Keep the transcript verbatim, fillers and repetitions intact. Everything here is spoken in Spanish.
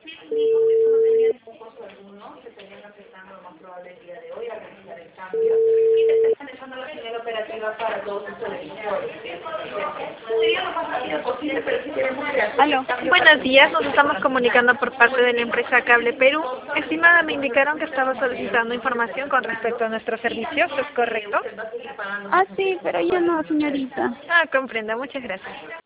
Sí, sí, porque eso no tendría ningún costo alguno, se estarían aceptando lo más probable el día de hoy a realizar el cambio y te están manejando la señal operativa para todos estos televisores. Sería lo más rápido posible, pero si queremos hacer Aló. el cambio para Buenos que días, nos estamos comunicando por parte de la empresa Cable Perú. Estimada, me indicaron que estaba solicitando información con respecto a nuestros servicios, ¿es correcto? usted va a seguir pagando Ah, sus sí, servicios pero yo actuales, no, señor Pérez. señorita. Ah, comprendo, muchas gracias.